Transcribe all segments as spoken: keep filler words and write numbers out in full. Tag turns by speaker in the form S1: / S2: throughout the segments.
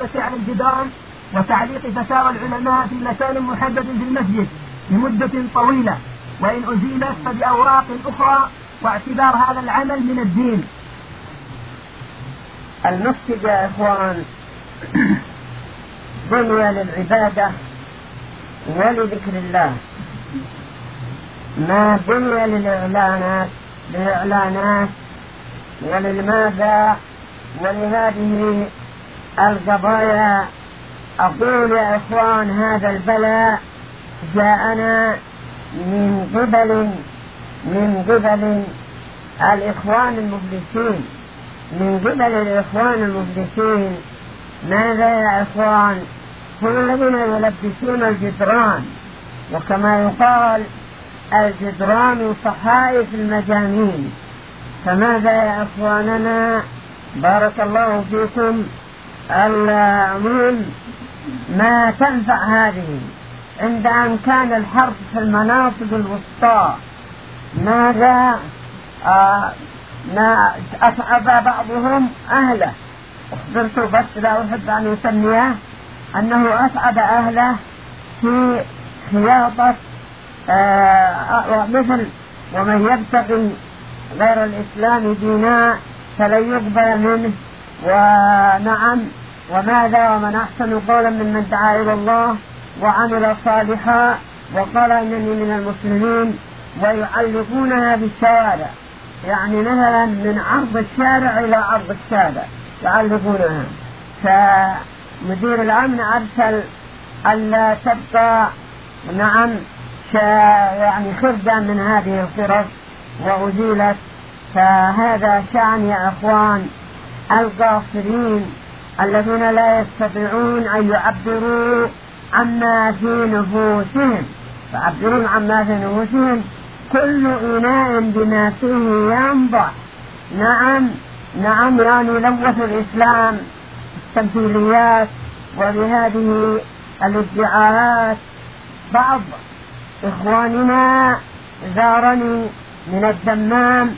S1: النقش على الجدران وتعليق فتاوى العلماء في مكان محدد في المسجد لمدة طويلة، وإن أزيلت فبأوراق أخرى، واعتبار هذا العمل من الدين.
S2: المسجد يا إخوان بني للعبادة ولذكر الله، ما بني للإعلانات للإعلانات وللماذا ولهذه القضايا. أقول يا إخوان هذا البلاء جاءنا من قبل من قبل الإخوان المفلسين من قبل الإخوان المفلسين. ماذا يا إخوان؟ هم الذين يلبسون الجدران، وكما يقال الجدران صحائف المجانين. فماذا يا إخواننا بارك الله فيكم المهم ما تنفع هذه عند أن كان الحرب في المناطق الوسطى؟ ماذا آه ما أصعب بعضهم أهله. أخبرت بس لا أحب أن يسميه أنه أصعب أهله في خياطة آه مثل ومن يبتغي غير الإسلام دينا فلن يقبل منه. ونعم وماذا ومن أحسن قولا ممن دعا إلى الله وعمل صالحا وقال إنني من المسلمين، ويعلقونها بالشوارع، يعني مثلا من عرض الشارع إلى عرض الشارع يعلقونها. فمدير الأمن أرسل ألا تبقى نعم يعني خردة من هذه الخرف وأزيلت. فهذا شأن يا أخوان القاصرين الذين لا يستطيعون أن يعبروا عما في نفوسهم، يعبرون عما في نفوسهم. كل إناء بما فيه ينضح. نعم نعم يعني يلوث الإسلام التمثيليات وبهذه الادعاءات. بعض إخواننا زارني من الدمام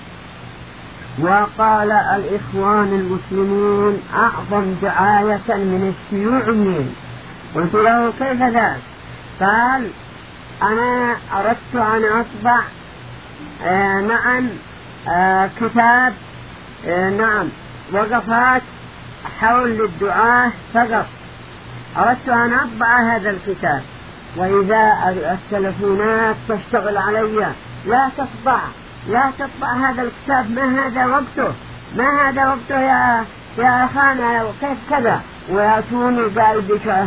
S2: وقال الإخوان المسلمون أعظم دعاية من الشيوعيين. قلت له كيف ذلك؟ قال أنا أردت أن أطبع آه نعم آه كتاب آه نعم وقفات حول الدعاة فقط. أردت أن أطبع هذا الكتاب، وإذا التلفونات تشتغل علي لا تطبع لا تطبع هذا الكتاب، ما هذا وقته ما هذا وقته يا يا أخانا وكيف كذا. ويأتوني قال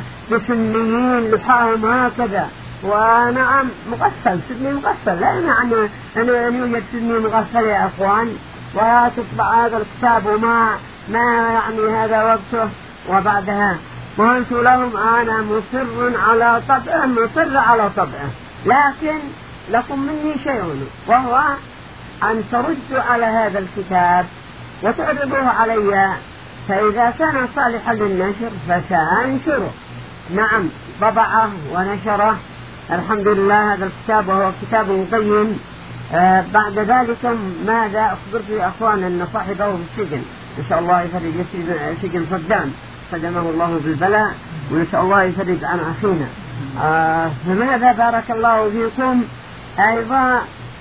S2: بسنيين لحاهم هكذا، ونعم مغسل سني مغسل، لا يعني أن يوجد سني مغسل يا أخوان، ولا تطبع هذا الكتاب وما ما يعني هذا وقته. وبعدها قلت لهم أنا مصر على طبعه مصر على طبعه، لكن لكم مني شيء، وهو أن تردوا على هذا الكتاب وتعرضوه علي، فإذا كان صالحا للنشر فسأنشره. نعم طبعه ونشره الحمد لله هذا الكتاب، وهو كتاب قيم. آه بعد ذلك ماذا أخبرت يا أخوان أن صاحبه في السجن، نسأل الله يفرج سجن صدام صدمه الله بالبلاء، ونسأل الله يفرج عن أخينا. آه فماذا بارك الله فيكم أيضا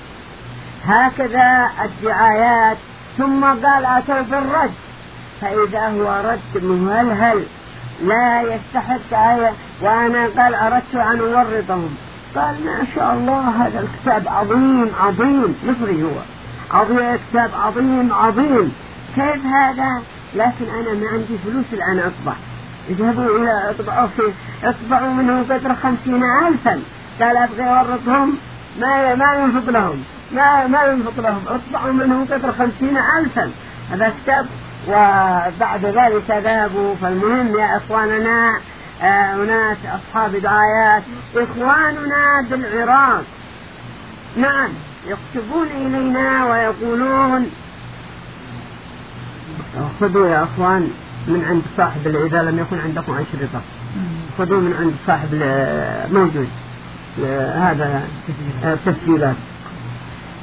S2: هكذا الدعايات. ثم قال أتوا بالرد، فإذا هو رد مهلهل لا يستحق آية. وأنا قال أردت أن أورطهم، قال ما شاء الله هذا الكتاب عظيم عظيم مصري، هو عظيم كتاب عظيم عظيم، كيف هذا؟ لكن أنا ما عندي فلوس الآن أطبع. اذهبوا إلى اطبعوا فيه اطبعوا منه قدر خمسين ألفا. قال أبغي أورطهم ما ما ينفق لهم ما ما ينفق لهم اطبعوا منه قدر خمسين ألفا هذا كتاب. وبعد ذلك ذهبوا. فالمهم يا إخواننا آه أناس أصحاب دعايات إخواننا بالعراق نعم يكتبون إلينا ويقولون خذوا يا أخوان من عند صاحب، إذا لم يكن عندكم أشرطة خذوا من عند صاحب موجود هذا التسجيلات.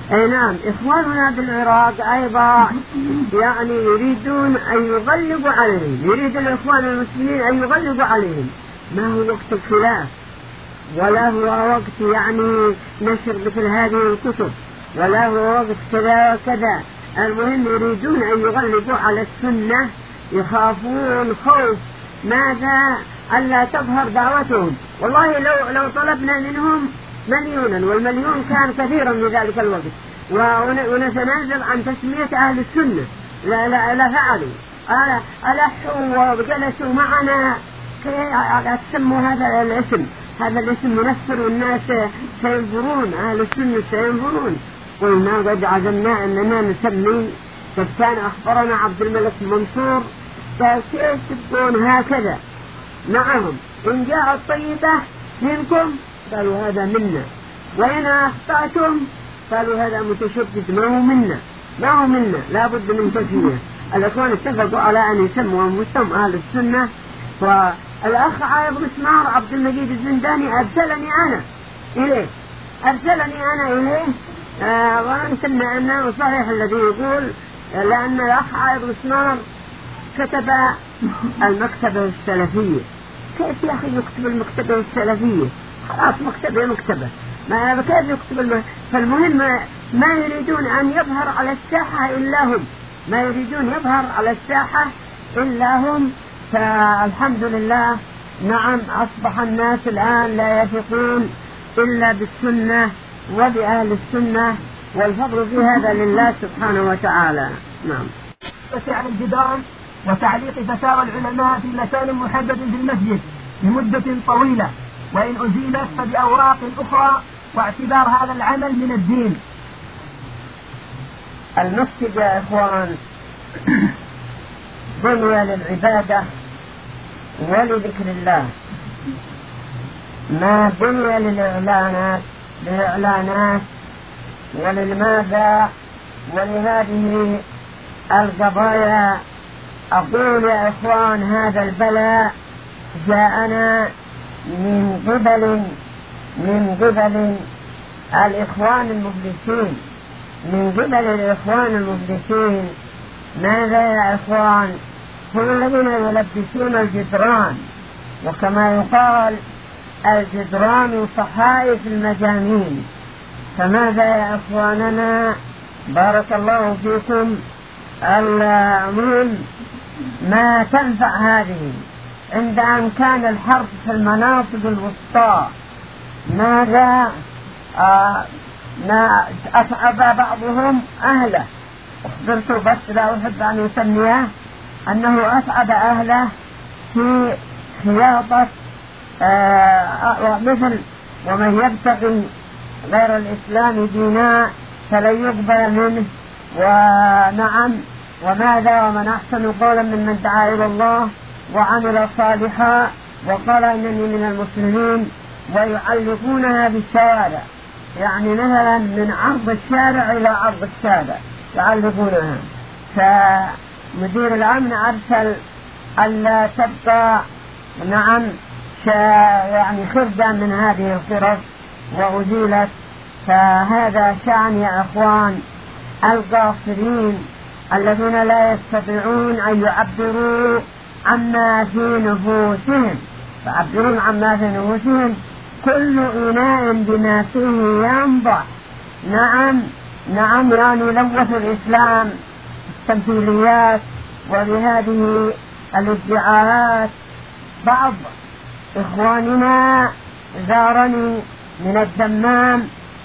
S2: أي نعم، إخواننا بالعراق أيضا يعني يريدون أن يغلبوا عليهم، يريد الإخوان المسلمين أن يغلبوا عليهم. ما هو وقت الخلاف، ولا هو وقت يعني نشر مثل هذه الكتب، ولا هو وقت كذا وكذا. المهم يريدون أن يغلبوا على السنة، يخافون خوف ماذا ألا تظهر دعوتهم. والله لو لو طلبنا منهم مليونا، والمليون كان كثيرا في ذلك الوقت، ونتنازل عن تسمية أهل السنة، لا لا لا فعلوا، ألحوا وجلسوا معنا كي تسموا هذا الاسم، هذا الاسم منفر والناس سينظرون، أهل السنة سينظرون. قلنا قد عزمنا أننا نسمي، قد كان أخبرنا عبد الملك منصور قال كيف تبقون هكذا؟ نعم، إن جاء الطيبة منكم قالوا هذا منا، وإن أخطأتم قالوا هذا متشدد ما هو منا، ما هو منا، لا بد من تسمية. الأخوان اتفقوا على أن يسموا أنفسهم أهل السنة. والأخ عايض مسمار عبد المجيد الزنداني أرسلني أنا إليه، أرسلني أنا إليه آه وأنا سمع أنه صحيح الذي يقول، لأن الأخ عايض مسمار كتب المكتبة السلفية. كيف يا أخي يكتب المكتبة السلفية؟ خلاص مكتبة مكتبة، ما كيف يكتب الم... فالمهم ما يريدون أن يظهر على الساحة إلا هم، ما يريدون يظهر على الساحة إلا هم. فالحمد لله نعم، أصبح الناس الآن لا يثقون إلا بالسنة وبأهل السنة، والفضل في هذا لله سبحانه وتعالى. نعم.
S1: عن الجدران وتعليق فتاوى العلماء في مكان محدد في المسجد لمدة طويلة، وإن أزيلت فبأوراق أخرى، واعتبار هذا العمل من الدين.
S2: المسجد يا إخوان بني للعبادة ولذكر الله، ما بني للإعلانات للإعلانات وللماذا ولهذه القضايا. أقول يا إخوان هذا البلاء جاءنا من قبل من قبل الإخوان المفلسين، من قبل الإخوان المفلسين. ماذا يا إخوان؟ هم الذين يلبسون الجدران، وكما يقال الجدران صحائف المجانين. فماذا يا إخواننا بارك الله فيكم؟ المهم ما تنفع هذه عند أن كان الحرب في المناطق الوسطى. ماذا آه ما أصعب بعضهم أهله، أخبرت بس لا أحب أن يسميه أنه أصعب أهله في خياطة آه مثل ومن يبتغي غير الإسلام دينا فلن يقبل منه. ونعم، وماذا ومن أحسن قولا ممن دعا إلى الله وعمل صالحا وقال إنني من المسلمين، ويعلقونها بالشوارع، يعني مثلا من عرض الشارع إلى عرض الشارع يعلقونها. فمدير الأمن أرسل ألا تبقى نعم يعني خردة من هذه الخرز وأزيلت. فهذا شأن يا أخوان القاصرين الذين لا يستطيعون أن يعبروا عما في نفوسهم، فعبرون عما في نفوسهم. كل إناء بما فيه ينضح. نعم نعم، يعني لوث الإسلام التمثيليات وبهذه الادعاءات. بعض إخواننا زارني من الدمام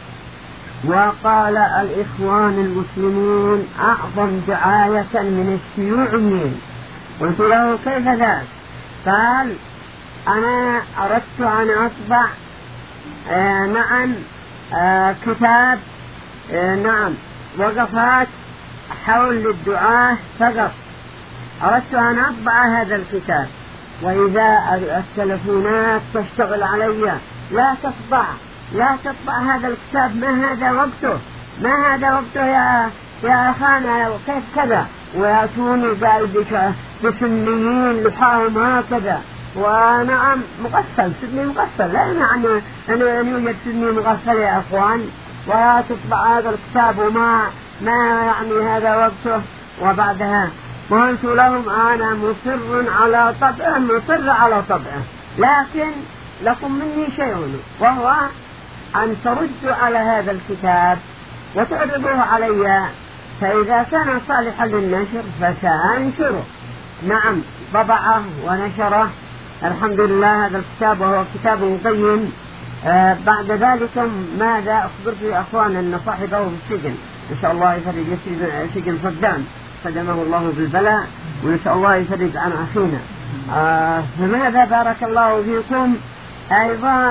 S2: وقال الإخوان المسلمون أعظم دعاية من الشيوعيين. قلت له كيف ذلك؟ قال أنا أردت أن أطبع آه نعم آه كتاب آه نعم وقفات حول الدعاة فقط، أردت أن أطبع هذا الكتاب، وإذا التلفونات تشتغل علي لا تطبع لا تطبع هذا الكتاب، ما هذا وقته، ما هذا وقته يا يا أخانا، وكيف كذا، ويأتوني قال بسنيين لحاهم هكذا، ونعم مغسل سني مغسل، لا يعني أن يوجد سني مغسل يا أخوان، وتطبع هذا الكتاب وما ما يعني هذا وقته. وبعدها قلت لهم أنا مصر على طبعه مصر على طبعه، لكن لكم مني شيء، وهو أن تردوا على هذا الكتاب وتعرضوه علي، فإذا كان صالحا للنشر فسأنشره. نعم، طبعه ونشره الحمد لله هذا الكتاب، وهو كتاب قيم. آه بعد ذلك ماذا أخبرت أخوانا أن صاحبه في السجن، إن شاء الله يفرج سجن صدام صدمه الله بالبلاء، وإن شاء الله يفرج عن أخينا. آه فماذا بارك الله فيكم أيضا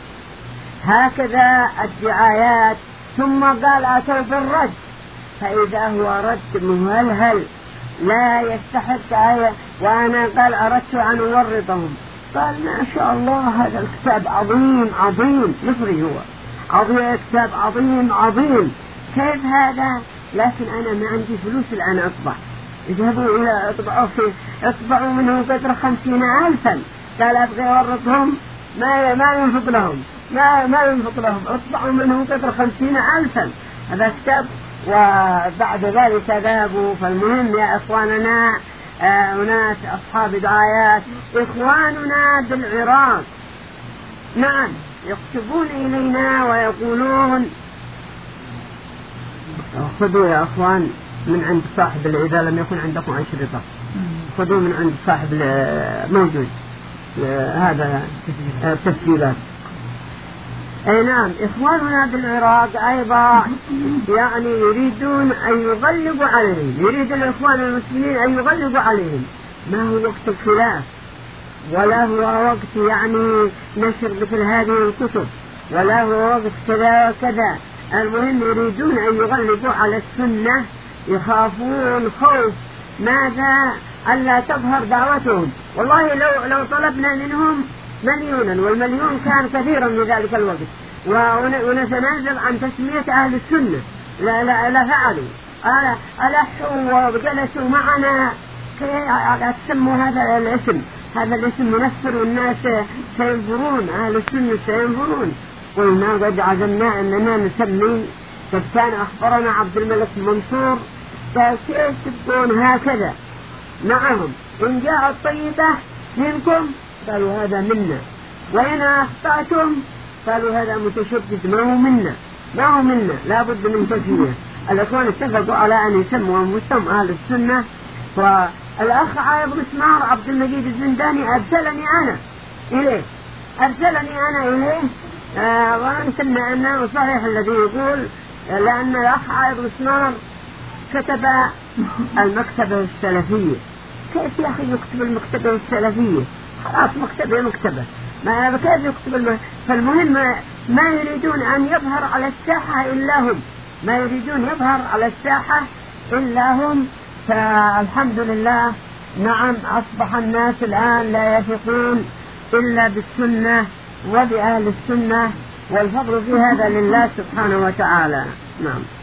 S2: هكذا الدعايات. ثم قال أتوا بالرد، فإذا هو رد مهلهل لا يستحق آية، وأنا قال أردت أن أورطهم. قال ما شاء الله هذا الكتاب عظيم عظيم، مصري هو عظيم، كتاب عظيم عظيم، كيف هذا؟ لكن أنا ما عندي فلوس الآن أطبع. اذهبوا إلى اطبعوا في اطبعوا منه قدر خمسين ألفا. قال أبغي أورطهم، ما ما ينفق لهم، ما ما ينفق لهم، اطبعوا منه قدر خمسين ألفا هذا كتاب. وبعد ذلك ذهبوا. فالمهم يا إخواننا آه أناس أصحاب دعايات، إخواننا بالعراق نعم يكتبون إلينا ويقولون خذوا يا أخوان من عند صاحب، إذا لم يكن عندكم أشرطة خذوا من عند صاحب موجود هذا التسجيلات. أي نعم، إخواننا بالعراق أيضا يعني يريدون أن يغلبوا عليهم، يريد الإخوان المسلمين أن يغلبوا عليهم. ما هو وقت الخلاف، ولا هو وقت يعني نشر مثل هذه الكتب، ولا هو وقت كذا وكذا. المهم يريدون أن يغلبوا على السنة، يخافون خوف ماذا ألا تظهر دعوتهم. والله لو لو طلبنا منهم مليونا، والمليون كان كثيرا في ذلك الوقت، ونتنازل عن تسمية أهل السنة لا لا لا فعلوا، ألحوا وجلسوا معنا كي تسموا هذا الاسم، هذا الاسم منفر والناس سينظرون، أهل السنة سينظرون. قلنا قد عزمنا أننا نسمي، قد كان أخبرنا عبد الملك منصور قال كيف تبقون هكذا؟ نعم، إن جاء الطيبة منكم قالوا هذا منا، وإن أخطأتم قالوا هذا متشدد ما هو منا، ما هو منا، لا بد من تسمية. الأخوان اتفقوا على أن يسموا أنفسهم أهل السنة. والأخ عايض مسمار عبد المجيد الزنداني أرسلني أنا إليه، أرسلني أنا إليه آه وأنا سمع أنه صحيح الذي يقول، لأن الأخ عايض مسمار كتب المكتبة السلفية. كيف يا أخي يكتب المكتبة السلفية؟ خلاص مكتبة مكتبة، ما كيف يكتب الم... فالمهم ما يريدون أن يظهر على الساحة إلا هم، ما يريدون يظهر على الساحة إلا هم. فالحمد لله نعم أصبح الناس الآن لا يثقون إلا بالسنة وبأهل السنة، والفضل في هذا لله سبحانه وتعالى. نعم.